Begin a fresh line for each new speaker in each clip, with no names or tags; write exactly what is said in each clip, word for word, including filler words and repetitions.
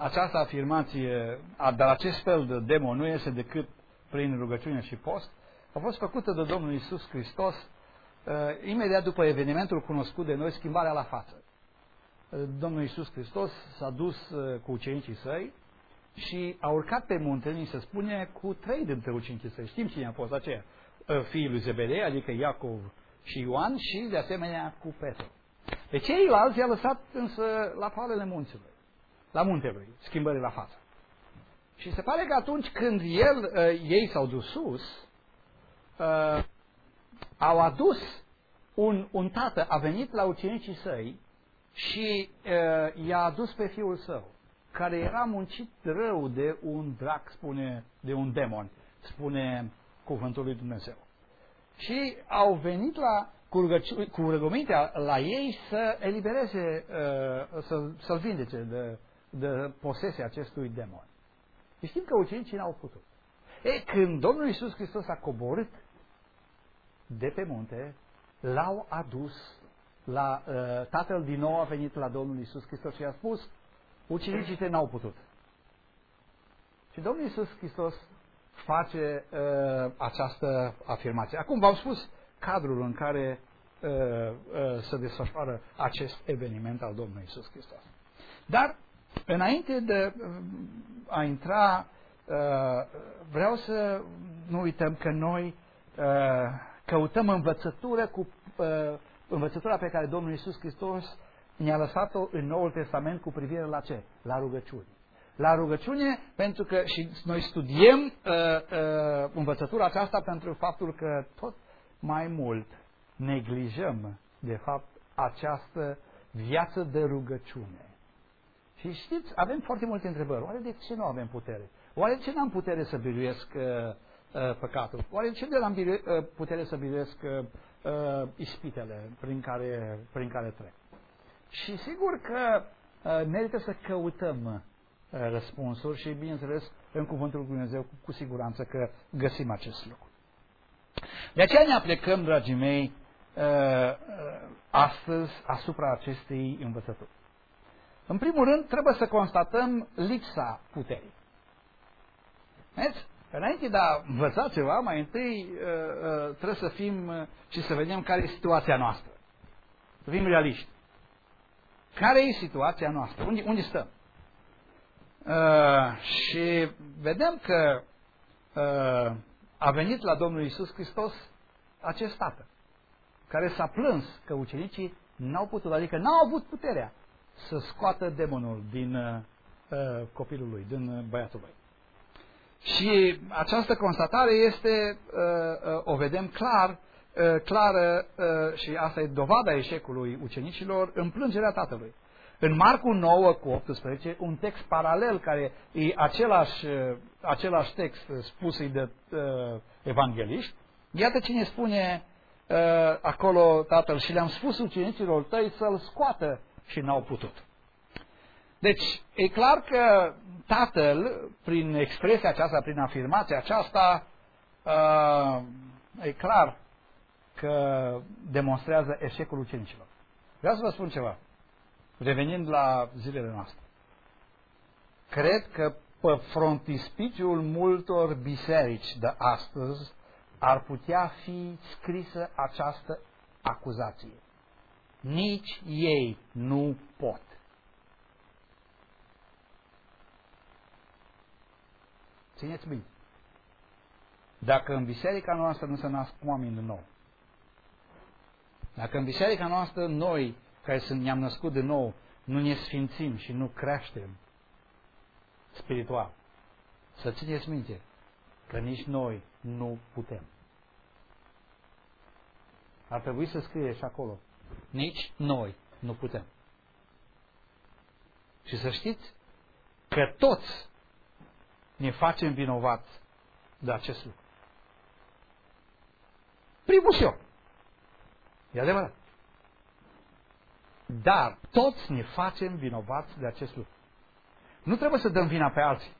această afirmație, dar acest fel de demon nu iese decât prin rugăciune și post, a fost făcută de Domnul Iisus Hristos uh, imediat după evenimentul cunoscut de noi, schimbarea la față. Uh, Domnul Iisus Hristos s-a dus uh, cu ucenicii săi și a urcat pe munte, ni se spune, cu trei dintre ucenicii săi. Știm cine a fost aceia. Uh, fiii lui Zebedei, adică Iacov și Ioan, și de asemenea cu Petru. Pe ceilalți i-a lăsat însă la palele munților, la muntelui, schimbării la față. Și se pare că atunci când el, uh, ei s-au dus sus, uh, au adus un, un tată, a venit la ucenicii săi și uh, i-a adus pe fiul său, care era muncit rău de un drac, spune, de un demon, spune cuvântul lui Dumnezeu. Și au venit la, cu, rugăci- cu rugămintea la ei să elibereze, uh, să, să-l vindece de, de posesia acestui demon. Și știm că ucenicii n-au putut. E, când Domnul Iisus Hristos a coborât de pe munte, l-au adus la uh, tatăl din nou a venit la Domnul Iisus Hristos și a spus, ucenicii tăi n-au putut. Și Domnul Iisus Hristos face uh, această afirmație. Acum v-am spus cadrul în care uh, uh, se desfășoară acest eveniment al Domnului Iisus Hristos. Dar, înainte de uh, a intra, uh, vreau să nu uităm că noi uh, căutăm învățătură cu uh, învățătura pe care Domnul Iisus Hristos ne-a lăsat-o în Noul Testament cu privire la ce? La rugăciune. La rugăciune, pentru că și noi studiem uh, uh, învățătura aceasta pentru faptul că tot mai mult neglijăm, de fapt, această viață de rugăciune. Și știți, avem foarte multe întrebări. Oare de ce nu avem putere? Oare de ce n-am putere să biruiesc uh, uh, păcatul? Oare de ce nu am biru- uh, putere să biruiesc uh, uh, ispitele prin care, prin care trec? Și sigur că uh, merită să căutăm uh, răspunsuri și, bineînțeles, în Cuvântul lui Dumnezeu, cu, cu siguranță că găsim acest lucru. De aceea ne aplecăm, dragii mei, uh, uh, astăzi asupra acestei învățături. În primul rând, trebuie să constatăm lipsa puterii. Vedeți? Înainte de a învăța ceva, mai întâi uh, uh, trebuie să fim uh, și să vedem care e situația noastră. Să fim realiști. Care e situația noastră? Unde, unde stăm? Uh, și vedem că uh, a venit la Domnul Iisus Hristos acest tată, care s-a plâns că ucenicii n-au putut, adică n-au avut puterea să scoată demonul din uh, copilul lui, din băiatul lui. Și această constatare este, uh, uh, o vedem clar, uh, clară uh, și asta e dovada eșecului ucenicilor în plângerea tatălui. În Marcu nouă cu optsprezece, un text paralel care e același, uh, același text spus de uh, evangeliști, iată cine spune uh, acolo tatăl, și le-am spus ucenicilor tăi să-l scoată și n-au putut. Deci, e clar că tatăl, prin expresia aceasta, prin afirmația aceasta, uh, e clar că demonstrează eșecul ucenicilor. Vreau să vă spun ceva, revenind la zilele noastre. Cred că pe frontispiciul multor biserici de astăzi ar putea fi scrisă această acuzație. Nici ei nu pot. Țineți bine. Dacă în biserica noastră nu se nasc oameni din nou, dacă în biserica noastră noi, care ne-am născut din nou, nu ne sfințim și nu creștem spiritual, să țineți minte că nici noi nu putem. Ar trebui să scrie și acolo. Nici noi nu putem. Și să știți că toți ne facem vinovați de acest lucru. Primul și eu. E adevărat. Dar toți ne facem vinovați de acest lucru. Nu trebuie să dăm vina pe alții.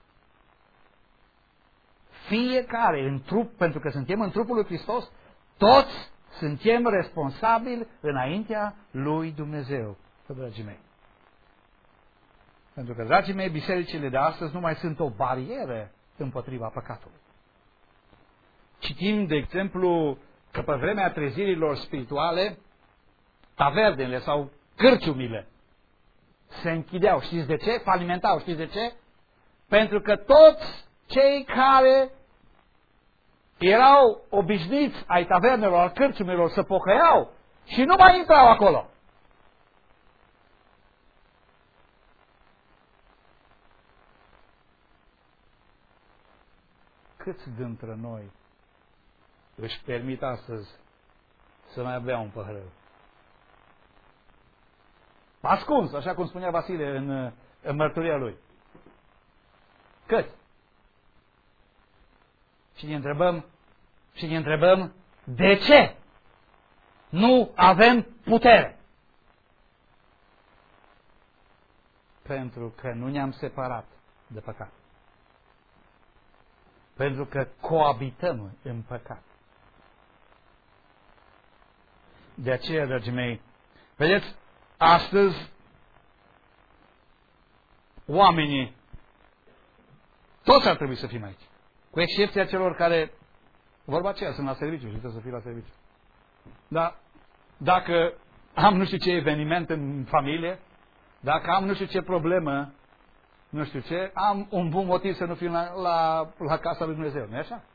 Fiecare în trup, pentru că suntem în trupul lui Hristos, toți suntem responsabili înaintea lui Dumnezeu, dragii mei. Pentru că, dragii mei, bisericile de astăzi nu mai sunt o barieră împotriva păcatului. Citim, de exemplu, că pe vremea trezirilor spirituale, tavernele sau cârciumile se închideau. Știți de ce? Falimentau. Știți de ce? Pentru că toți cei care erau obișnuiți ai tavernelor, al cârciumilor, să pocăiau și nu mai intrau acolo. Câți dintre noi își permit astăzi să mai bea un păhărel? Ascuns, așa cum spunea Vasile în, în mărturia lui. Cât? Și ne întrebăm, și ne întrebăm, de ce nu avem putere? Pentru că nu ne-am separat de păcat. Pentru că coabităm în păcat. De aceea, dragii mei, vedeți, astăzi oamenii, toți ar trebui să fim aici, cu excepția celor care, vorba aceea, sunt la serviciu și trebuie să fie la serviciu. Dar dacă am nu știu ce eveniment în familie, dacă am nu știu ce problemă, nu știu ce, am un bun motiv să nu fiu la, la, la casa lui Dumnezeu, nu-i așa?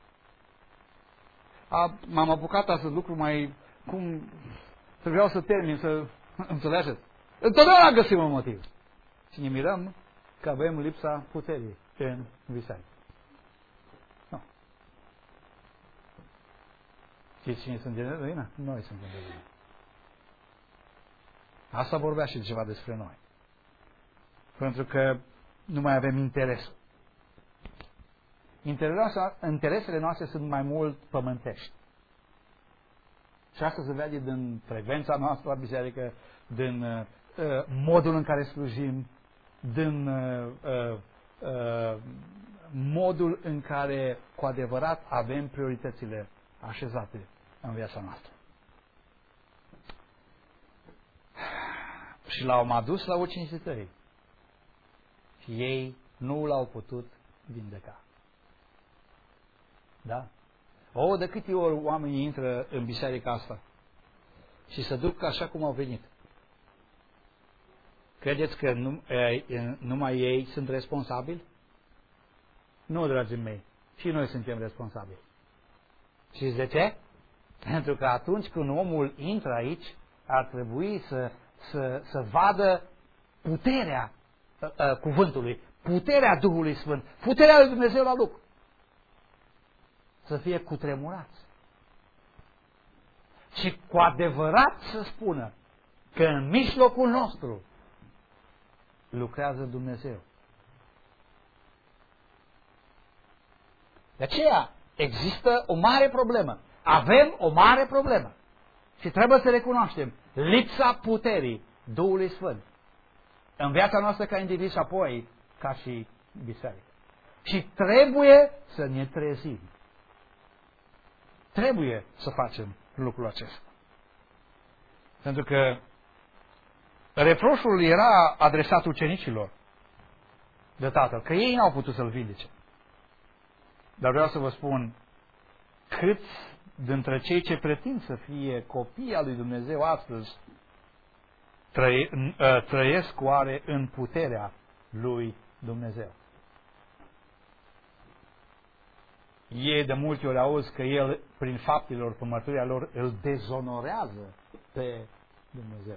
A, m-am apucat astăzi lucru mai, cum trebuiau să termin, să înțelegeți? Întotdeauna găsim un motiv. Și ne mirăm că avem lipsa puterii în biserică. Nu. Știți cine sunt în ruină? Noi suntem în ruină. Asta vorbea și ceva despre noi. Pentru că nu mai avem interes. Interesele noastre sunt mai mult pământești. Și asta se vede din frecvența noastră la biserică, din uh, modul în care slujim, din uh, uh, modul în care cu adevărat avem prioritățile așezate în viața noastră. Și l-au adus la ucenicii tăi. Și ei nu l-au putut vindeca. Da? O, de câte ori oamenii intră în biserica asta și se duc așa cum au venit. Credeți că nu, e, numai ei sunt responsabili? Nu, dragii mei. Și noi suntem responsabili. Știți de ce? Pentru că atunci când omul intră aici, ar trebui să, să, să vadă puterea uh, uh, cuvântului, puterea Duhului Sfânt, puterea lui Dumnezeu la lucru. Să fie cutremurați. Și cu adevărat să spună că în mijlocul nostru lucrează Dumnezeu. De aceea există o mare problemă. Avem o mare problemă. Și trebuie să recunoaștem lipsa puterii Duhului Sfânt în viața noastră ca individ și apoi ca și biserică. Și trebuie să ne trezim. Trebuie să facem lucrul acesta. Pentru că reproșul era adresat ucenicilor de Tatăl, că ei n-au putut să-L vindece. Dar vreau să vă spun, câți dintre cei ce pretind să fie copii al lui Dumnezeu astăzi trăie, trăiesc oare în puterea lui Dumnezeu? Ei de multe ori auzi că El, prin faptele lor, prin mărturia lor, îl dezonorează pe Dumnezeu.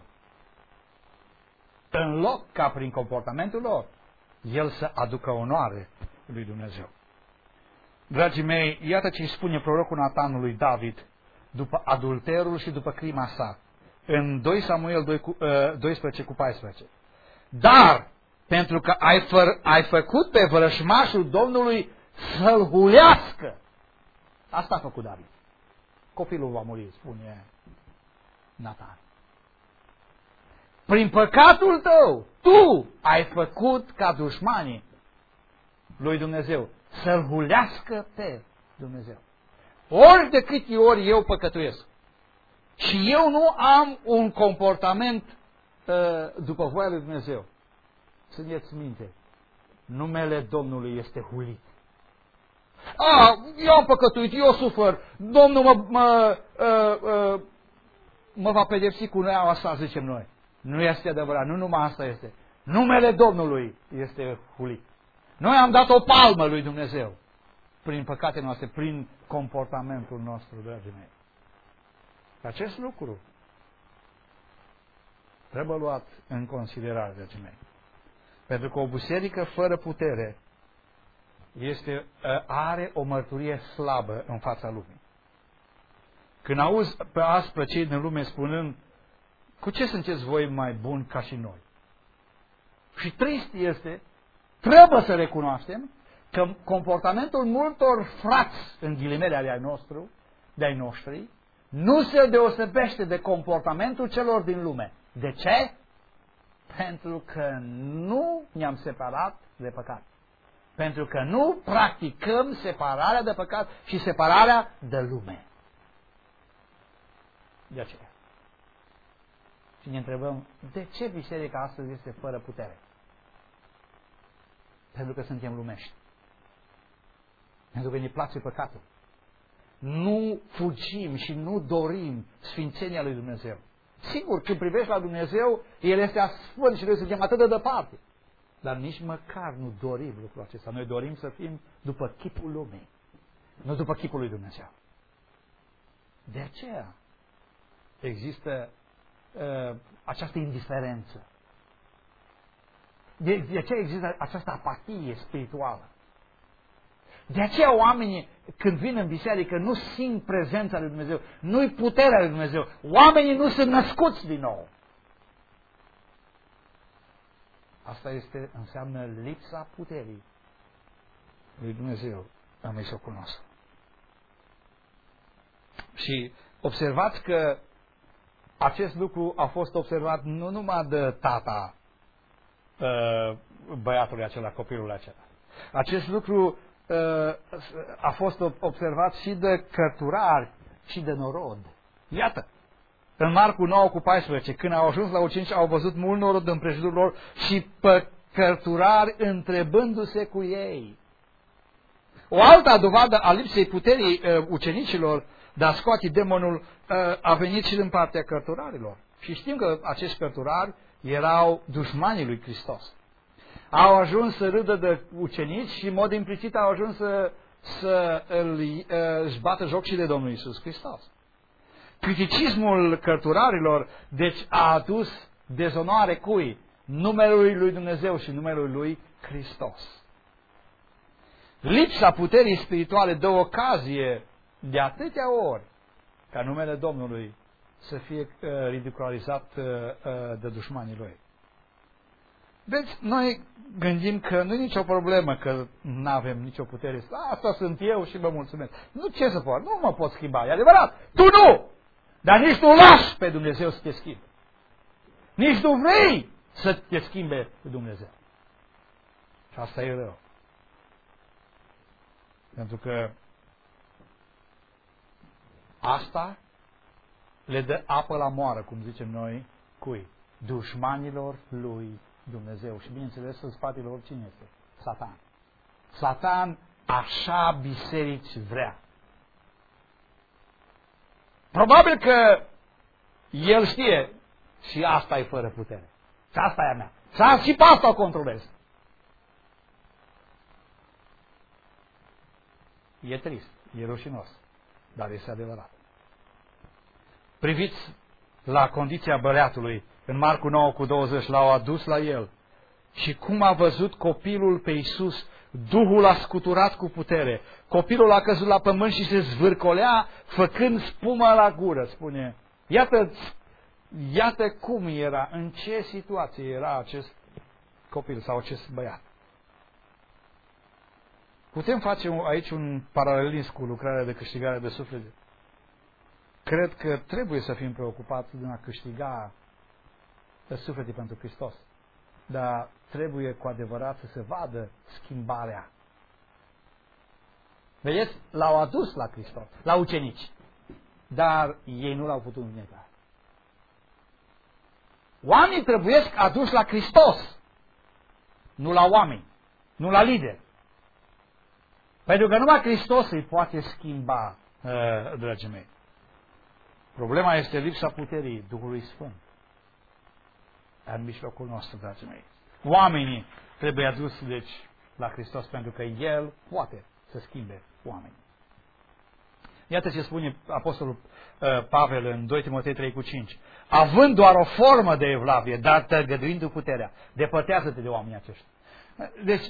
În loc ca prin comportamentul lor, El să aducă onoare lui Dumnezeu. Dragii mei, iată ce îi spune prorocul Natan lui David după adulterul și după crima sa. În doi Samuel doisprezece cu paisprezece. Dar, pentru că ai, fă, ai făcut pe vrășmașul Domnului să-l hulească. Asta a făcut David. Copilul va muri, spune Natan. Prin păcatul tău, tu ai făcut ca dușmanii lui Dumnezeu să-l hulească pe Dumnezeu. Ori de câte ori eu păcătuiesc și eu nu am un comportament uh, după voia lui Dumnezeu, țineți minte, numele Domnului este hulit. A, eu am păcătuit, eu sufăr, Domnul mă, mă, uh, uh, mă va pedepsi cu noi, asta zicem noi. Nu este adevărat, nu numai asta este. Numele Domnului este hulit. Noi am dat o palmă lui Dumnezeu prin păcatele noastre, prin comportamentul nostru, dragii mei. Acest lucru trebuie luat în considerare, dragii mei. Pentru că o biserică fără putere este, are o mărturie slabă în fața lumii. Când auzi pe aspră cei din lume spunând, cu ce sunteți voi mai buni ca și noi? Și trist este, trebuie să recunoaștem că comportamentul multor frați, în ghilimele ale nostru, de-ai noștri, nu se deosebește de comportamentul celor din lume. De ce? Pentru că nu ne-am separat de păcat. Pentru că nu practicăm separarea de păcat și separarea de lume. De aceea. Și ne întrebăm, de ce biserica astăzi este fără putere? Pentru că suntem lumești. Pentru că ne place păcatul. Nu fugim și nu dorim sfințenia lui Dumnezeu. Sigur, când privești la Dumnezeu, El este sfânt și noi suntem atât de departe. Dar nici măcar nu dorim lucrul acesta. Noi dorim să fim după chipul lumii, nu după chipul lui Dumnezeu. De aceea există uh, această indiferență. De, de aceea există această apatie spirituală. De aceea oamenii, când vin în biserică, nu simt prezența lui Dumnezeu, nu-i puterea lui Dumnezeu. Oamenii nu sunt născuți din nou. Asta este, înseamnă lipsa puterii lui Dumnezeu în mijlocul nostru. Și observați că acest lucru a fost observat nu numai de tata băiatului acela, copilul acela. Acest lucru a fost observat și de cărturari și de norod. Iată, în Marcu nouă cu paisprezece, când au ajuns la ucenici, au văzut mult norod împrejurul lor și pe cărturari întrebându-se cu ei. O altă dovadă a lipsei puterii uh, ucenicilor de a scoate demonul uh, a venit și din partea cărturarilor. Și știm că acești cărturari erau dușmanii lui Hristos. Au ajuns să râdă de ucenici și în mod implicit au ajuns să, să îl, uh, își bată joc și de Domnul Iisus Hristos. Criticismul cărturarilor, deci, a adus dezonoare cui? Numelui lui Dumnezeu și numelui lui Hristos. Lipsa puterii spirituale dă ocazie de atâtea ori ca numele Domnului să fie uh, ridiculizat uh, uh, de dușmanii lui. Deci, noi gândim că nu e nicio problemă că nu avem nicio putere. Asta sunt eu și vă mulțumesc. Nu, ce să fac? Nu mă pot schimba. E adevărat. Tu nu! Dar nici nu lași pe Dumnezeu să te schimbe. Nici nu vrei să te schimbe pe Dumnezeu. Și asta e rău. Pentru că asta le dă apă la moară, cum zicem noi, cui? Dușmanilor lui Dumnezeu. Și bineînțeles, în spatele lor cine este? Satan. Satan așa biserici vrea. Probabil că el știe și asta e fără putere. Și asta e a mea. Și pe asta o controlez. E trist, e rușinos, dar este adevărat. Priviți la condiția băleatului. În Marcu nouă cu douăzeci l-au adus la el. Și cum a văzut copilul pe Iisus, Duhul a scuturat cu putere. Copilul a căzut la pământ și se zvârcolea, făcând spumă la gură, spune. Iată, iată cum era, în ce situație era acest copil sau acest băiat. Putem face aici un paralelism cu lucrarea de câștigare de suflete. Cred că trebuie să fim preocupați din a câștiga suflete pentru Hristos. Dar trebuie cu adevărat să se vadă schimbarea. Vedeți? L-au adus la Hristos, la ucenici. Dar ei nu l-au putut vindeca. Oamenii trebuiesc aduși la Hristos. nu la oameni, nu la lideri. Pentru că numai Hristos îi poate schimba, dragii mei. Problema este lipsa puterii Duhului Sfânt în mijlocul nostru, dragii mei. Oamenii trebuie aduși, deci, la Hristos, pentru că El poate să schimbe oamenii. Iată ce spune Apostolul uh, Pavel în doi Timotei trei cu cinci. Având doar o formă de evlavie, dar tăgăduindu puterea, depărtează-te de oamenii aceștia. Deci,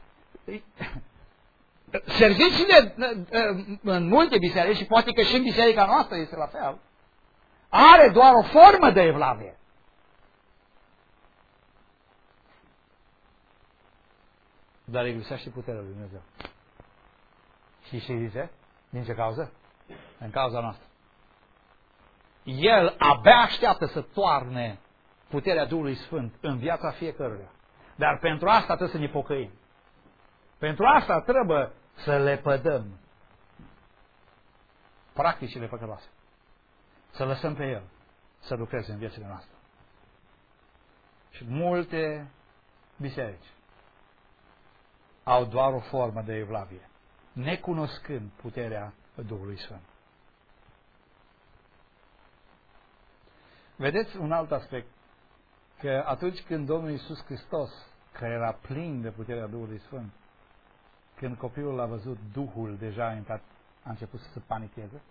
serviciile în multe biserici, și poate că și în biserica noastră este la fel, are doar o formă de evlavie. Dar lipsește puterea lui Dumnezeu. Și ce zice? Din ce cauză? În cauza noastră. El abia așteaptă să toarne puterea Duhului Sfânt în viața fiecăruia. Dar pentru asta trebuie să ne pocăim. Pentru asta trebuie să le pădăm practicile păcătoase. Să lăsăm pe El să lucreze în viețile noastre. Și multe biserici au doar o formă de evlavie, necunoscând puterea Duhului Sfânt. Vedeți un alt aspect, că atunci când Domnul Iisus Hristos, care era plin de puterea Duhului Sfânt, când copilul l-a văzut, Duhul deja a intrat, a început să se panicheze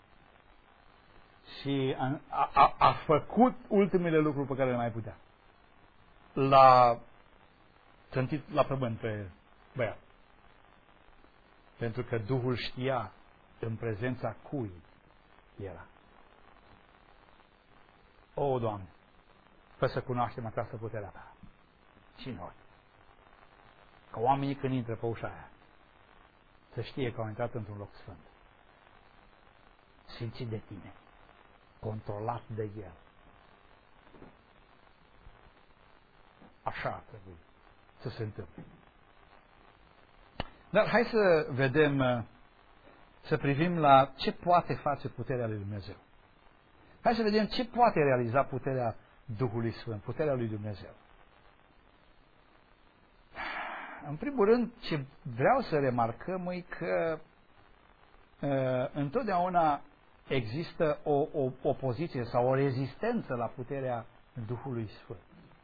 și a, a, a făcut ultimele lucruri pe care le mai putea. L-a trântit la pământ pe băiat. Pentru că Duhul știa în prezența cui era. O, Doamne, fă să cunoaștem această puterea Ta. Și noi. Că oamenii când intră pe ușa aia, să știe că au intrat într-un loc sfânt. Simțit de Tine. Controlat de El. Așa ar trebui să se întâmple. Dar hai să vedem, să privim la ce poate face puterea lui Dumnezeu. Hai să vedem ce poate realiza puterea Duhului Sfânt, puterea lui Dumnezeu. În primul rând, ce vreau să remarcăm e că uh, întotdeauna există o, o opoziție sau o rezistență la puterea Duhului Sfânt.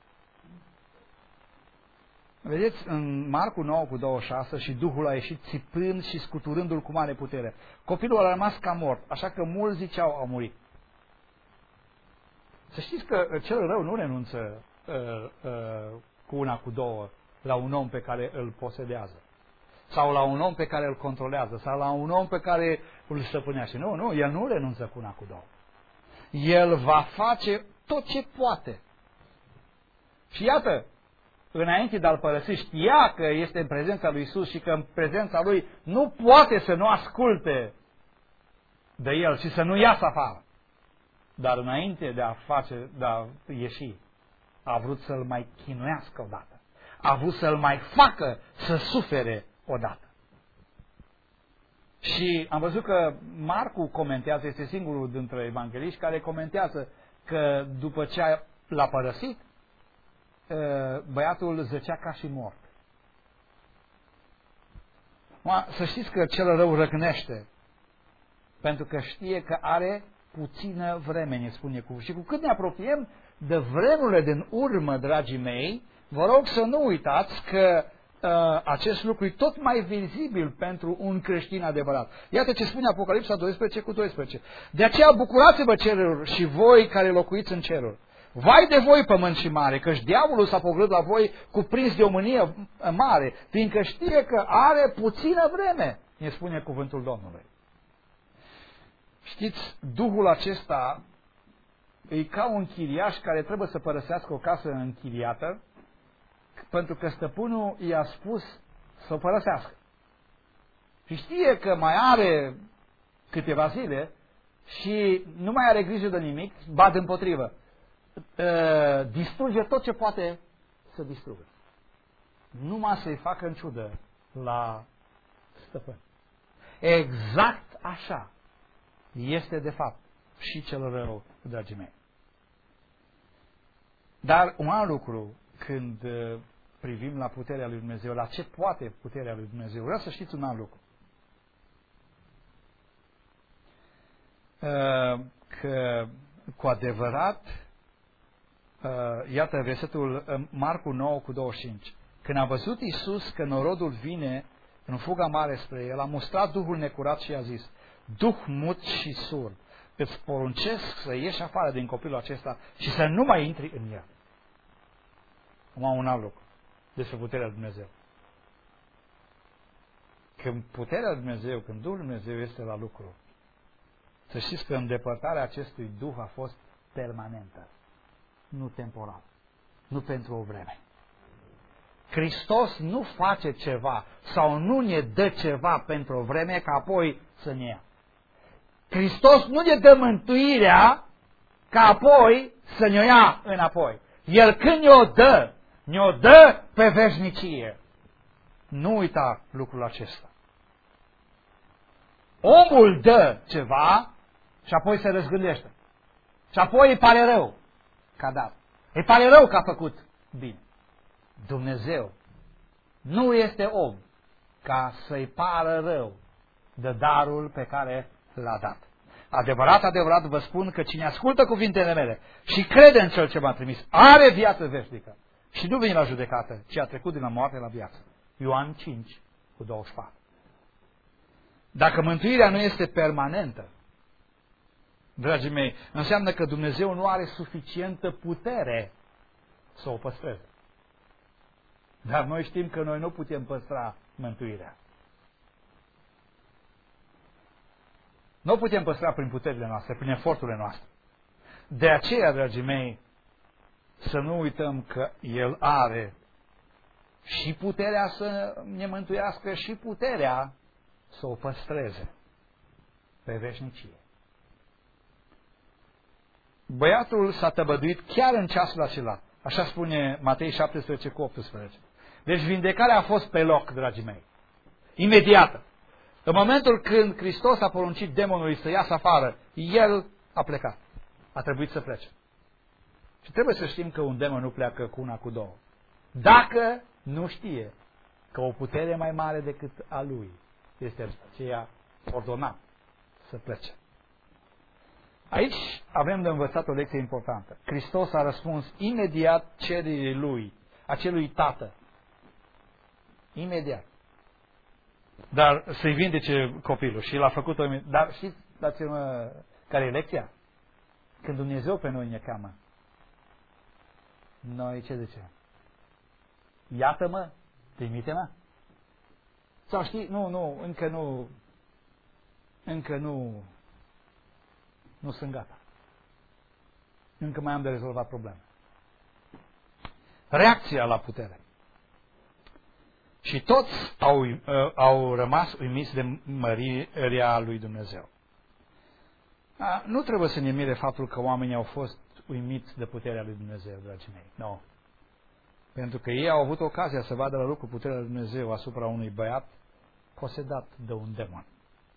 Vedeți, în Marcu nouă cu douăzeci și șase, și Duhul a ieșit țipând și scuturându-l cu mare putere. Copilul a rămas ca mort, așa că mulți ziceau a murit. Să știți că cel rău nu renunță uh, uh, cu una, cu două, la un om pe care îl posedează. Sau la un om pe care îl controlează. Sau la un om pe care îl stăpânește. Nu, nu, el nu renunță cu una, cu două. El va face tot ce poate. Și iată, înainte de a-l părăsi, știa că este în prezența lui Iisus și că în prezența lui nu poate să nu asculte de el și să nu iasă afară. Dar înainte de a face, de a ieși, a vrut să-l mai chinuiască odată. A vrut să-l mai facă să sufere odată. Și am văzut că Marcu comentează, este singurul dintre evangheliști care comentează că după ce l-a părăsit, băiatul zăcea ca și mort. Să știți că cel rău răcnește, pentru că știe că are puțină vreme, ne spune cu. Și cu cât ne apropiem de vremurile din urmă, dragii mei, vă rog să nu uitați că uh, acest lucru e tot mai vizibil pentru un creștin adevărat. Iată ce spune Apocalipsa doisprezece cu doisprezece. De aceea bucurați-vă ceruri și voi care locuiți în ceruri. Vai de voi, pământ și mare, căci diavolul s-a pogorât la voi cuprins de o mânie mare, fiindcă știe că are puțină vreme, ne spune cuvântul Domnului. Știți, Duhul acesta e ca un chiriaș care trebuie să părăsească o casă închiriată, pentru că stăpânul i-a spus să o părăsească. Și știe că mai are câteva zile și nu mai are grijă de nimic, ba dimpotrivă. Distruge tot ce poate să distrugă. Numai să-i facă în ciudă la stăpân. Exact așa este de fapt și cel rău, dragii mei. Dar un alt lucru, când privim la puterea lui Dumnezeu, la ce poate puterea lui Dumnezeu, vreau să știți un alt lucru. Că cu adevărat, iată versetul Marcu nouă cu douăzeci și cinci. Când a văzut Iisus că norodul vine în fuga mare spre el, a mustrat Duhul necurat și a zis: Duh mut și surd, îți poruncesc să ieși afară din copilul acesta și să nu mai intri în el. Acum un alt lucru despre puterea lui Dumnezeu. Când puterea lui Dumnezeu, când Duhul lui Dumnezeu este la lucru, să știți că îndepărtarea acestui Duh a fost permanentă, nu temporal, nu pentru o vreme. Hristos nu face ceva sau nu ne dă ceva pentru o vreme ca apoi să ne ia. Hristos nu ne dă mântuirea ca apoi să ne ia înapoi. El când ne-o dă, ne-o dă pe veșnicie. Nu uita lucrul acesta. Omul dă ceva și apoi se răzgândește. Și apoi îi pare rău că a dat. Îi pare rău că a făcut bine. Dumnezeu nu este om ca să-i pară rău de darul pe care l-a dat. Adevărat, adevărat vă spun că cine ascultă cuvintele mele și crede în Cel ce m-a trimis, are viață veșnică și nu vine la judecată, ci a trecut din la moarte la viață. Ioan cinci cu douăzeci și patru. Dacă mântuirea nu este permanentă, dragii mei, înseamnă că Dumnezeu nu are suficientă putere să o păstreze. Dar noi știm că noi nu putem păstra mântuirea. Nu o putem păstra prin puterile noastre, prin eforturile noastre. De aceea, dragii mei, să nu uităm că El are și puterea să ne mântuiască și puterea să o păstreze pe veșnicie. Băiatul s-a tăbăduit chiar în ceasul acela. Așa spune Matei șaptesprezece cu optsprezece. Deci vindecarea a fost pe loc, dragii mei. Imediată. În momentul când Hristos a poruncit demonului să iasă afară, el a plecat. A trebuit să plece. Și trebuie să știm că un demon nu pleacă cu una, cu două. Dacă nu știe că o putere mai mare decât a lui este aceea ordonat să plece. Aici avem de învățat o lecție importantă. Hristos a răspuns imediat cererii lui, acelui tată. Imediat. Dar să-i vindece copilul și l-a făcut-o. Dar știți, dați-mă, care e lecția? Când Dumnezeu pe noi ne cheamă, noi ce zicem? Iată-mă, trimite-mă. Sau știi, nu, nu, încă nu, încă nu, nu sunt gata. Încă mai am de rezolvat probleme. Reacția la putere. Și toți au, uh, au rămas uimiți de mărirea lui Dumnezeu. A, nu trebuie să ne mire faptul că oamenii au fost uimiți de puterea lui Dumnezeu, dragii mei. Nu. No. Pentru că ei au avut ocazia să vadă la lucru puterea lui Dumnezeu asupra unui băiat posedat de un demon.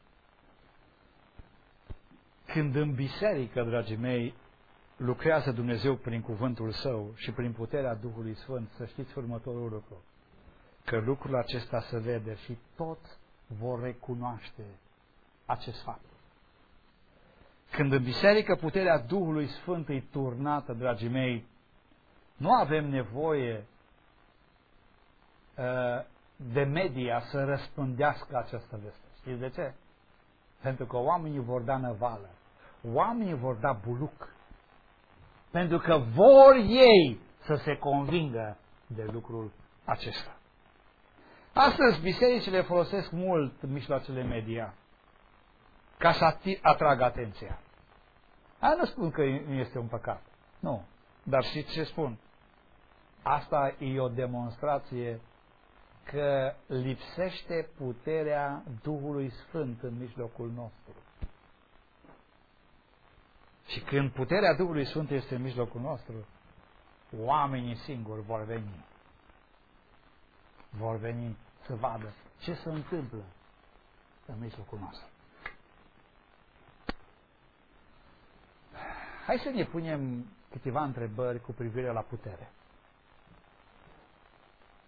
Când în biserică, dragii mei, lucrează Dumnezeu prin cuvântul Său și prin puterea Duhului Sfânt, să știți următorul lucru. Că lucrul acesta se vede și toți vor recunoaște acest fapt. Când în biserică puterea Duhului Sfânt e turnată, dragii mei, nu avem nevoie uh, de media să răspândească această veste. Știți de ce? Pentru că oamenii vor da năvală. Oamenii vor da buluc. Pentru că vor ei să se convingă de lucrul acesta. Astăzi, bisericile folosesc mult mijloacele media ca să atragă atenția. A, nu spun că nu este un păcat. Nu. Dar știți ce spun? Asta e o demonstrație că lipsește puterea Duhului Sfânt în mijlocul nostru. Și când puterea Duhului Sfânt este în mijlocul nostru, oamenii singuri vor veni. Vor veni să vadă ce se întâmplă în mijlocul nostru. Hai să ne punem câteva întrebări cu privire la putere.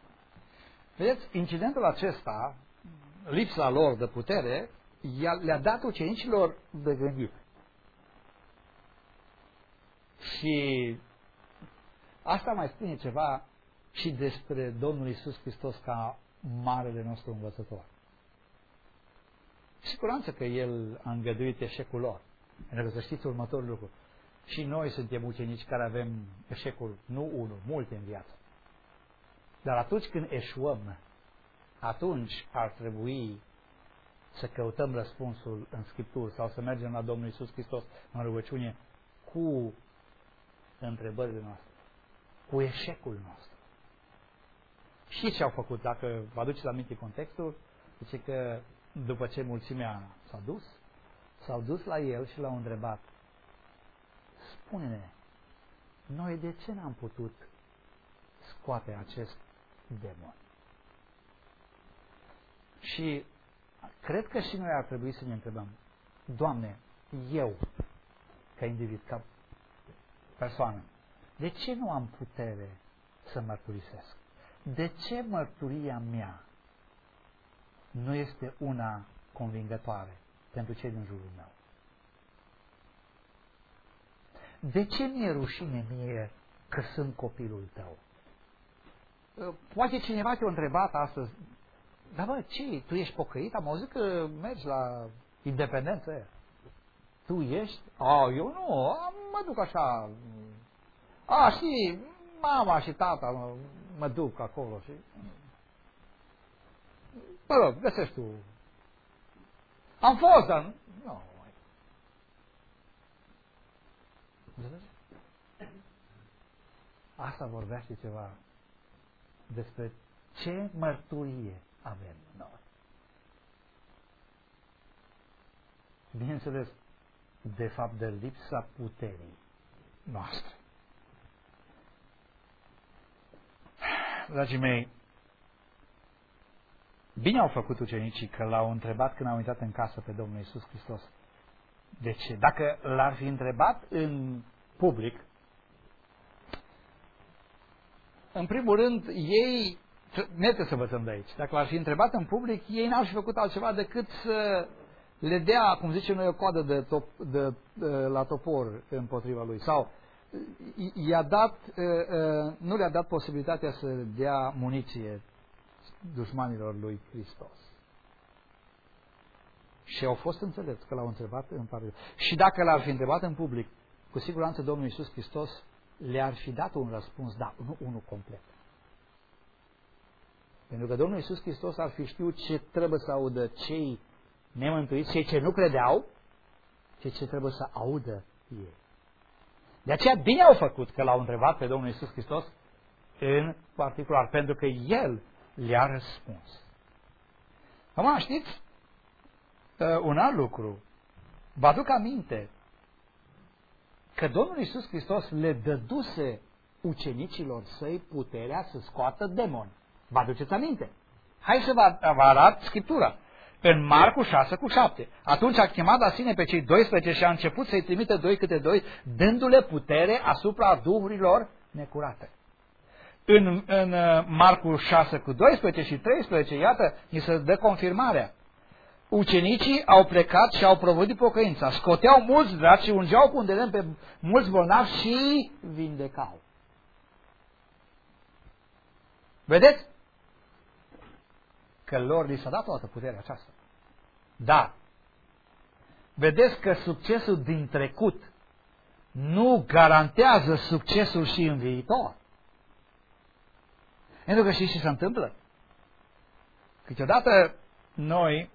Vedeți, incidentul acesta, lipsa lor de putere, le-a dat ucenicilor de gândit. Și asta mai spune ceva și despre Domnul Iisus Hristos ca marele nostru învățător. Siguranță că El a îngăduit eșecul lor. Pentru că să știți următorul lucru. Și noi suntem ucenici care avem eșecul, nu unul, multe în viață. Dar atunci când eșuăm, atunci ar trebui să căutăm răspunsul în Scriptură sau să mergem la Domnul Iisus Hristos în rugăciune cu întrebările noastre, cu eșecul nostru. Și ce au făcut? Dacă vă aduceți aminte contextul, zice că după ce mulțimea s-a dus, s-au dus la el și l-au întrebat: spune-ne, noi de ce n-am putut scoate acest demon? Și cred că și noi ar trebui să ne întrebăm: Doamne, eu, ca individ, ca persoană, de ce nu am putere să mărturisesc? De ce mărturia mea nu este una convingătoare pentru cei din jurul meu? De ce mi-e rușine mie că sunt copilul tău? Poate cineva te-a întrebat astăzi: dar bă, ce, tu ești pocăit? Am auzit că mergi la independență. Tu ești? A, eu nu, mă duc așa. A, și mama și tata mă, mă duc acolo și... Mă rog, găsești tu. Am fost, dar nu. No. Asta vorbește ceva despre ce mărturie avem noi. Bineînțeles, de fapt, de lipsa puterii noastre. Dragii mei, bine au făcut ucenicii că l-au întrebat când au intrat în casă pe Domnul Iisus Hristos. De ce? Dacă l-ar fi întrebat în public, în primul rând, ei, merită să învățăm de aici, dacă l-ar fi întrebat în public, ei n-au fi făcut altceva decât să le dea, cum zicem noi, o coadă de, top, de, de la topor împotriva lui. Sau i-a dat, nu le-a dat posibilitatea să dea muniție dușmanilor lui Hristos. Și au fost înțelepți că l-au întrebat în public. Și dacă l-ar fi întrebat în public, cu siguranță Domnul Iisus Hristos le-ar fi dat un răspuns, da, nu unul complet. Pentru că Domnul Iisus Hristos ar fi știut ce trebuie să audă cei nemântuiți, cei ce nu credeau, și ce trebuie să audă ei. De aceea bine au făcut că l-au întrebat pe Domnul Iisus Hristos în particular, pentru că El le-a răspuns. Acum, știți, un alt lucru, vă aduc aminte că Domnul Iisus Hristos le dăduse ucenicilor săi puterea să scoată demoni. Vă aduceți aminte? Hai să vă, vă arăt Scriptura. În Marcu șase cu șapte. Atunci a chemat la sine pe cei doisprezece și a început să-i trimite doi câte doi, dându-le putere asupra duhurilor necurate. În, în Marcu șase cu doisprezece și treisprezece, iată, ni se dă confirmarea. Ucenicii au plecat și au provădit pocăința, scoteau mulți draci și ungeau cu un de lemn pe mulți bolnavi și vindecau. Vedeți? Că lor li s-a dat toată puterea aceasta. Dar, vedeți că succesul din trecut nu garantează succesul și în viitor. Pentru că știți ce se întâmplă? Câteodată noi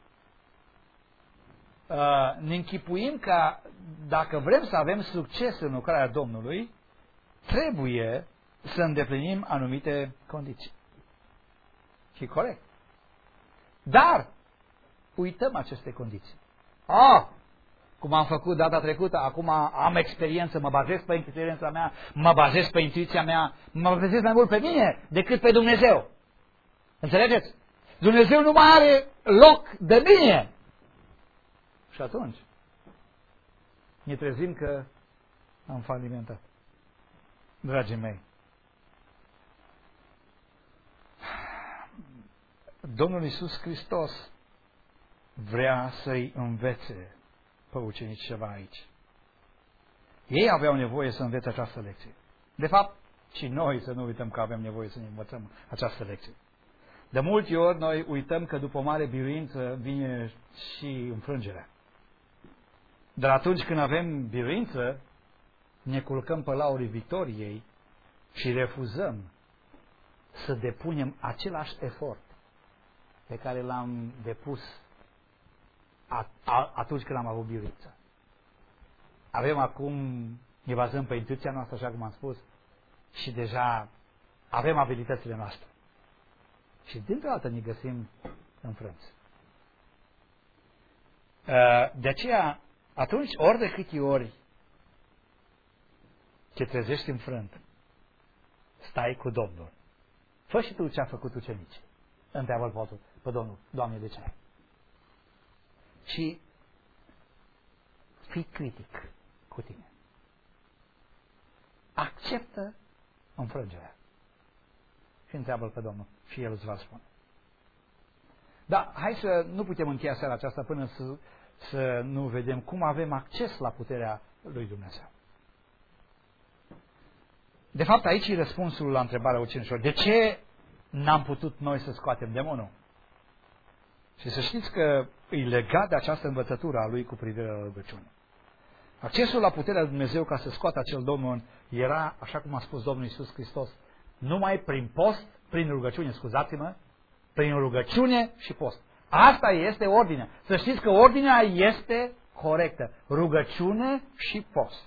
uh, ne închipuim că dacă vrem să avem succes în lucrarea Domnului, trebuie să îndeplinim anumite condiții. Și corect. Dar uităm aceste condiții. Ah, cum am făcut data trecută, acum am experiență, mă bazez pe experiența mea, mă bazez pe intuiția mea, mă bazez mai mult pe mine decât pe Dumnezeu. Înțelegeți? Dumnezeu nu mai are loc de mine. Și atunci ne trezim că am falimentat. Dragii mei, Domnul Iisus Hristos vrea să-i învețe pe ucenici ceva aici. Ei aveau nevoie să învețe această lecție. De fapt, și noi să nu uităm că avem nevoie să ne învățăm această lecție. De multe ori noi uităm că după o mare biruință vine și înfrângerea. Dar atunci când avem biruință, ne culcăm pe laurii victoriei și refuzăm să depunem același efort pe care l-am depus atunci când am avut biruință. Avem acum, ne bazăm pe intuiția noastră, așa cum am spus, și deja avem abilitățile noastre. Și dintr-o dată ne găsim înfrânți. De aceea, atunci, ori de câte ori te trezești înfrânt, stai cu Domnul. Fă și tu ce a făcut ucenicii. Întreabă-l pe Domnul, Doamne, de ce? Și fii critic cu tine. Acceptă înfrângerea. Și întreabă-l pe Domnul și El îți va spune. Dar hai să nu putem încheia seara aceasta până să, să nu vedem cum avem acces la puterea lui Dumnezeu. De fapt, aici e răspunsul la întrebarea ucenicilor. De ce n-am putut noi să scoatem demonul? Și să știți că e legat de această învățătură a lui cu privire la rugăciune. Accesul la puterea lui Dumnezeu ca să scoată acel demon era, așa cum a spus Domnul Iisus Hristos, numai prin post, prin rugăciune, scuzați-mă, prin rugăciune și post. Asta este ordinea. Să știți că ordinea este corectă. Rugăciune și post.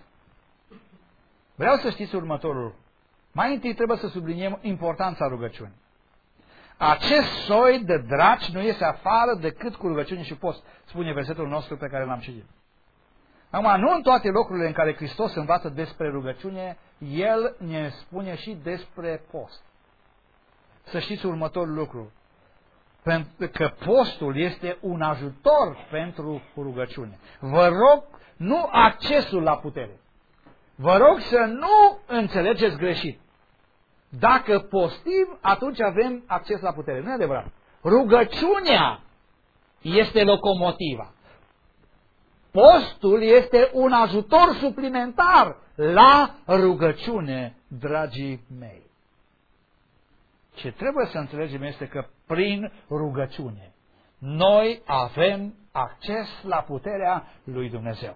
Vreau să știți următorul. Mai întâi trebuie să subliniem importanța rugăciunii. Acest soi de draci nu iese afară decât cu rugăciune și post, spune versetul nostru pe care l-am citit. Acum, nu în toate locurile în care Hristos învață despre rugăciune, El ne spune și despre post. Să știți următorul lucru. Pentru că postul este un ajutor pentru rugăciune. Vă rog, nu accesul la putere. Vă rog să nu înțelegeți greșit. Dacă postim, atunci avem acces la putere. Nu e adevărat. Rugăciunea este locomotiva. Postul este un ajutor suplimentar la rugăciune, dragii mei. Ce trebuie să înțelegem este că prin rugăciune noi avem acces la puterea lui Dumnezeu.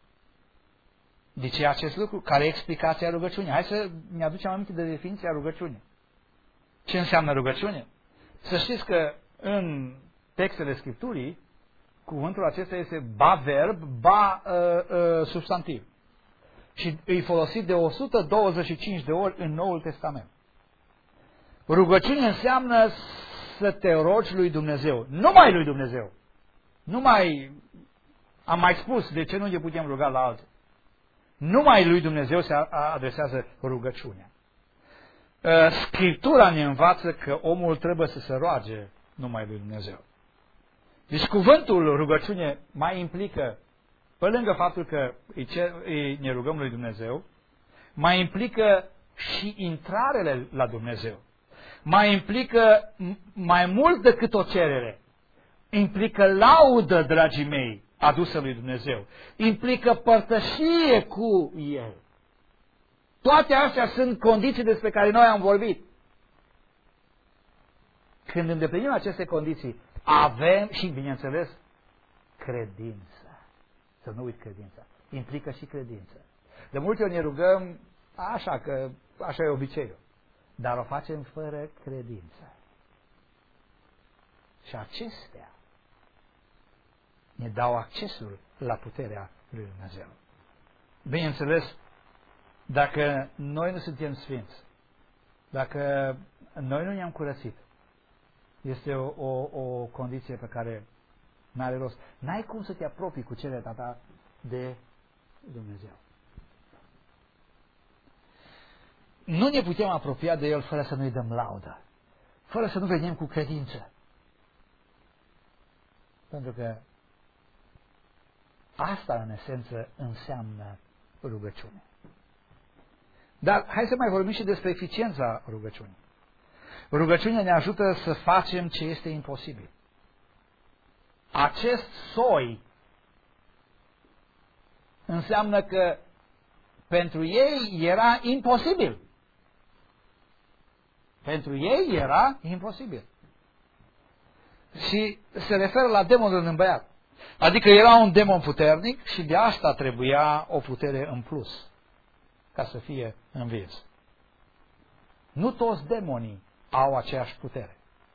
De ce acest lucru? Care e explicația rugăciunii? Hai să ne aducem aminte de definiția rugăciunii. Ce înseamnă rugăciune? Să știți că în textele Scripturii, cuvântul acesta este ba verb, ba uh, uh, substantiv. Și e folosit de o sută douăzeci și cinci de ori în Noul Testament. Rugăciune înseamnă să te rogi lui Dumnezeu. Numai lui Dumnezeu. Nu mai, am mai spus, de ce nu ne putem ruga la alții. Numai lui Dumnezeu se adresează rugăciunea. Scriptura ne învață că omul trebuie să se roage numai lui Dumnezeu. Deci cuvântul rugăciune mai implică, pe lângă faptul că ne rugăm lui Dumnezeu, mai implică și intrarele la Dumnezeu. Mai implică mai mult decât o cerere. Implică laudă, dragii mei, adusă lui Dumnezeu. Implică părtășie cu El. Toate astea sunt condiții despre care noi am vorbit. Când îndeplinim aceste condiții, avem și, bineînțeles, credință. Să nu uit credința. Implică și credință. De multe ori ne rugăm așa, că așa e obiceiul. Dar o facem fără credință. Și acestea ne dau accesul la puterea lui Dumnezeu. Bineînțeles, dacă noi nu suntem sfinți, dacă noi nu ne-am curățit, este o, o, o condiție pe care n-are rost. N-ai cum să te apropii cu cererea ta de Dumnezeu. Nu ne putem apropia de El fără să nu-i dăm laudă, fără să nu venim cu credință. Pentru că asta, în esență, înseamnă rugăciune. Dar hai să mai vorbim și despre eficiența rugăciunii. Rugăciunea ne ajută să facem ce este imposibil. Acest soi înseamnă că pentru ei era imposibil. Pentru ei era imposibil. Și se referă la demonul în băiat. Adică era un demon puternic și de asta trebuia o putere în plus ca să fie învins. Nu toți demonii au aceeași putere.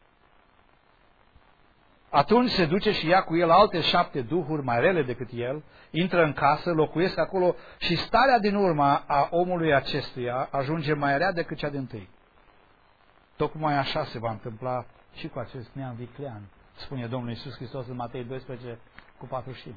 Atunci se duce și ia cu el alte șapte duhuri mai rele decât el, intră în casă, locuiesc acolo și starea din urmă a omului acestuia ajunge mai rea decât cea dintâi. Tocmai așa se va întâmpla și cu acest neam viclean, spune Domnul Iisus Hristos în Matei doisprezece cu patruzeci și cinci.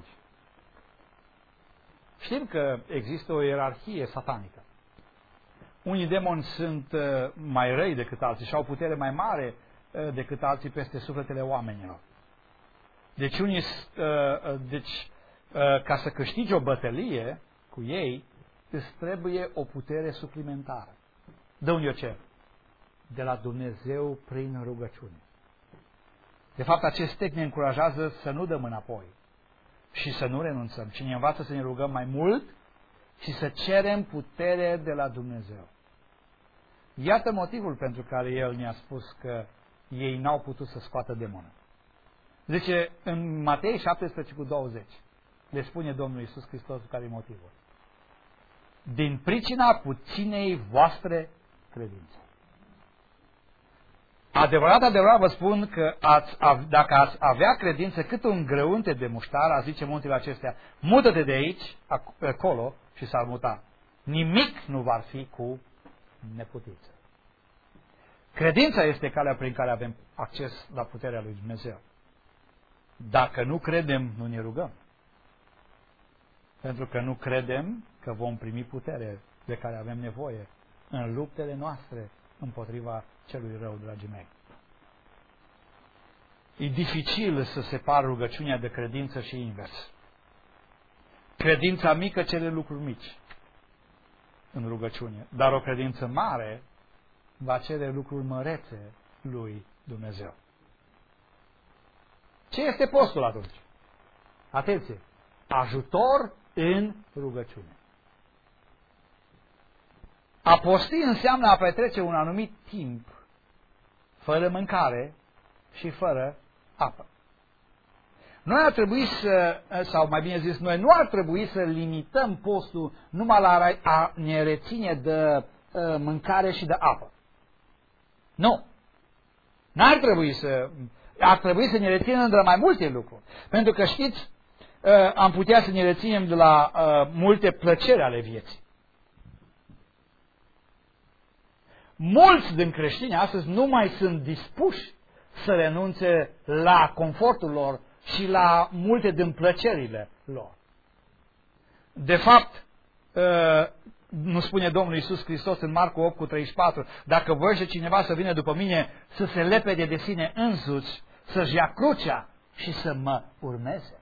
Știm că există o ierarhie satanică. Unii demoni sunt mai răi decât alții și au putere mai mare decât alții peste sufletele oamenilor. Deci, unii, deci ca să câștigi o bătălie cu ei, îți trebuie o putere suplimentară. De unde o cer? De la Dumnezeu prin rugăciune. De fapt, acest text ne încurajează să nu dăm înapoi și să nu renunțăm, ci ne învață să ne rugăm mai mult și să cerem putere de la Dumnezeu. Iată motivul pentru care El ne-a spus că ei n-au putut să scoată demonul. Zice, în Matei șaptesprezece cu douăzeci, le spune Domnul Iisus Hristos care e motivul. Din pricina puținei voastre credințe. Adevărat, adevărat vă spun că ați, dacă ați avea credință cât un grăunte de muștar, a zice muntele acestea, mută-te de aici, acolo, și s-ar muta. Nimic nu va fi cu neputință. Credința este calea prin care avem acces la puterea lui Dumnezeu. Dacă nu credem, nu ne rugăm. Pentru că nu credem că vom primi putere de care avem nevoie în luptele noastre împotriva celui rău, dragii mei. E dificil să separ rugăciunea de credință și invers. Credința mică cere lucruri mici în rugăciune, dar o credință mare va cere lucruri mărețe lui Dumnezeu. Ce este postul atunci? Atenție! Ajutor în rugăciune. A posti înseamnă a petrece un anumit timp fără mâncare și fără apă. Noi ar trebui să, sau mai bine zis, noi nu ar trebui să limităm postul numai la a ne reține de mâncare și de apă. Nu. N-ar trebui să, ar trebui să ne reținem de la mai multe lucruri. Pentru că știți, am putea să ne reținem de la multe plăceri ale vieții. Mulți din creștini astăzi nu mai sunt dispuși să renunțe la confortul lor și la multe din plăcerile lor. De fapt, nu spune Domnul Iisus Hristos în Marcu opt cu treizeci și patru, dacă vorbește cineva să vină după mine, să se lepede de sine însuți, să-și ia crucea și să mă urmeze.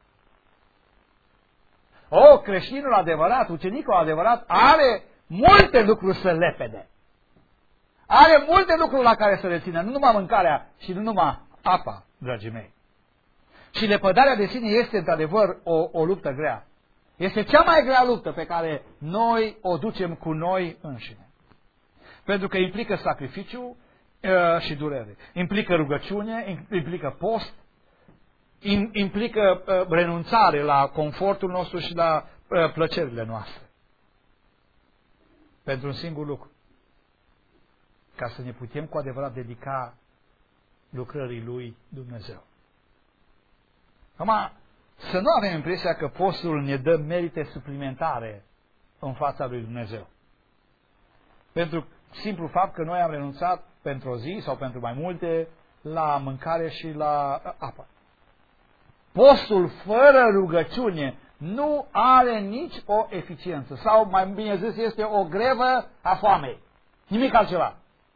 O, creștinul adevărat, ucenicul adevărat, are multe lucruri să lepede. Are multe lucruri la care să rețină, nu numai mâncarea și nu numai apa, dragii mei. Și lepădarea de sine este, într-adevăr, o, o luptă grea. Este cea mai grea luptă pe care noi o ducem cu noi înșine. Pentru că implică sacrificiu uh, și durere. Implică rugăciune, implică post, implică uh, renunțare la confortul nostru și la uh, plăcerile noastre. Pentru un singur lucru. Ca să ne putem cu adevărat dedica lucrării lui Dumnezeu. Acum, să nu avem impresia că postul ne dă merite suplimentare în fața lui Dumnezeu. Pentru simplu fapt că noi am renunțat pentru o zi sau pentru mai multe la mâncare și la apă. Postul fără rugăciune nu are nici o eficiență. Sau, mai bine zis, este o grevă a foamei. Nimic altceva.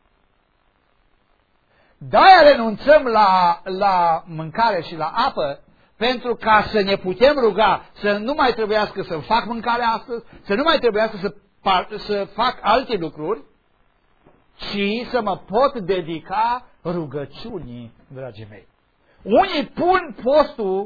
De-aia renunțăm la, la mâncare și la apă, pentru ca să ne putem ruga, să nu mai trebuiască să fac mâncare astăzi, să nu mai trebuiască să, să fac alte lucruri, ci să mă pot dedica rugăciunii, dragii mei. Unii pun postul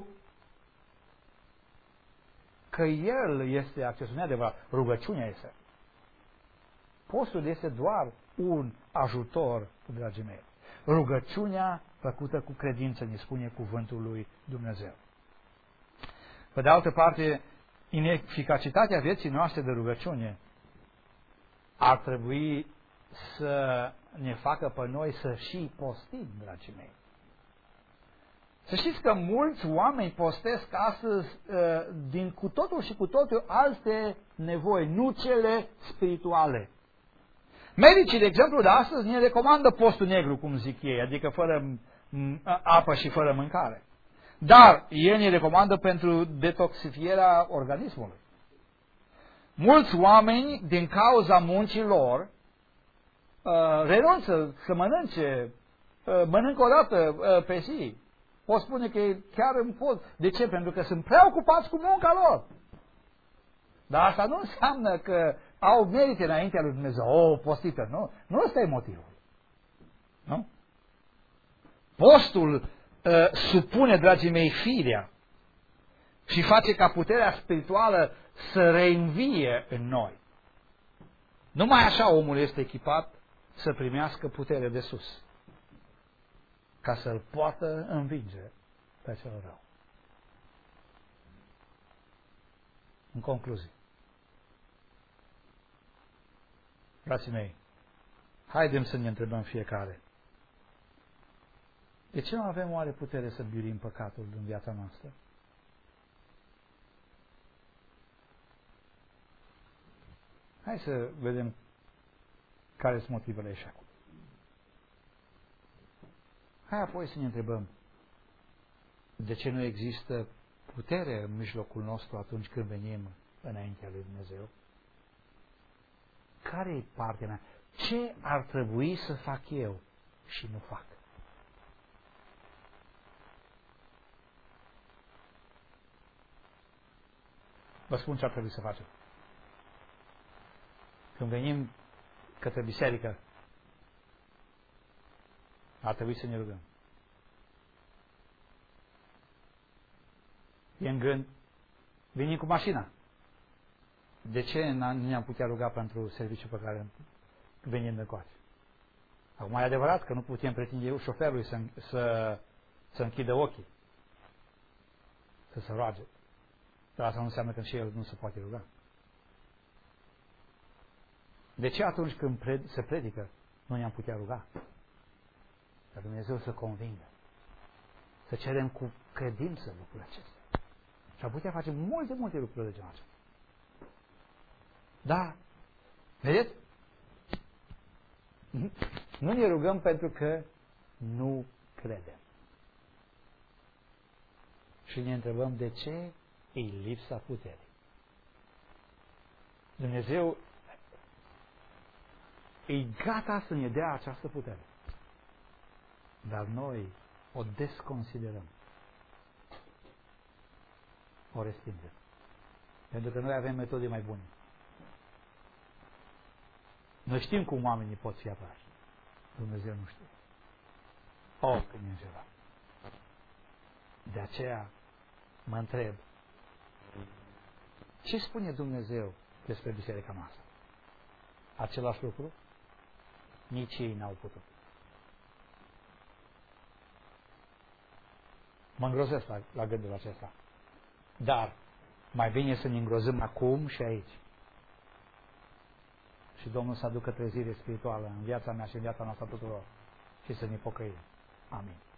că el este accesul, nu adevărat, rugăciunea este. Postul este doar un ajutor, dragii mei. Rugăciunea făcută cu credință, ne spune cuvântul lui Dumnezeu. Pe de altă parte, ineficacitatea vieții noastre de rugăciune ar trebui să ne facă pe noi să și postim, dragii mei. Să știți că mulți oameni postesc astăzi uh, din cu totul și cu totul alte nevoi, nu cele spirituale. Medicii, de exemplu, de astăzi ne recomandă postul negru, cum zic ei, adică fără apă și fără mâncare. Dar ei ne recomandă pentru detoxifierea organismului. Mulți oameni, din cauza muncii lor, uh, renunță să mănânce, uh, mănâncă o dată uh, pe zi. Pot spune că chiar îmi pot. De ce? Pentru că sunt prea ocupați cu munca lor. Dar asta nu înseamnă că au merite înaintea lui Dumnezeu. O, postită. Nu, nu ăsta e motivul. Nu? Postul uh, supune, dragii mei, firea și face ca puterea spirituală să reînvie în noi. Numai așa omul este echipat să primească putere de sus, ca să-l poată învinge pe cel rău. În concluzie, frații mei, haidem să ne întrebăm fiecare: de ce nu avem oare putere să biruim păcatul din viața noastră? Hai să vedem care sunt motivele eșecului. Hai apoi să ne întrebăm de ce nu există putere în mijlocul nostru atunci când venim înaintea lui Dumnezeu. Care e partea mea? Ce ar trebui să fac eu și nu fac? Vă spun ce ar trebui să facem. Când venim către biserică, ar trebui să ne rugăm. E în gând, venim cu mașina. De ce nu ne-am putea ruga pentru serviciul pe care venim de coace? Acum e adevărat că nu putem pretinde șoferului să, să, să închidă ochii, să se roage. Dar asta nu înseamnă că și el nu se poate ruga. De ce atunci când pred, se predică nu ne-am putea ruga? Ca Dumnezeu să convingă. Să cerem cu credință lucrurile acestea. Și am putea face multe, multe lucruri de genul acesta. Da. Vedeți? Nu ne rugăm pentru că nu credem. Și ne întrebăm de ce e lipsa puterii. Dumnezeu e gata să ne dea această putere. Dar noi o desconsiderăm. O respingem. Pentru că noi avem metode mai bune. Noi știm cum oamenii pot fi atrași. Dumnezeu nu știe. O, când e ceva. De aceea mă întreb, ce spune Dumnezeu despre biserica noastră? Același lucru? Nici ei n-au putut. Mă îngrozesc la, la gândul acesta. Dar mai bine să ne îngrozăm acum și aici. Și Domnul să aducă trezire spirituală în viața mea și în viața noastră tuturor. Și să ne pocăim. Amin.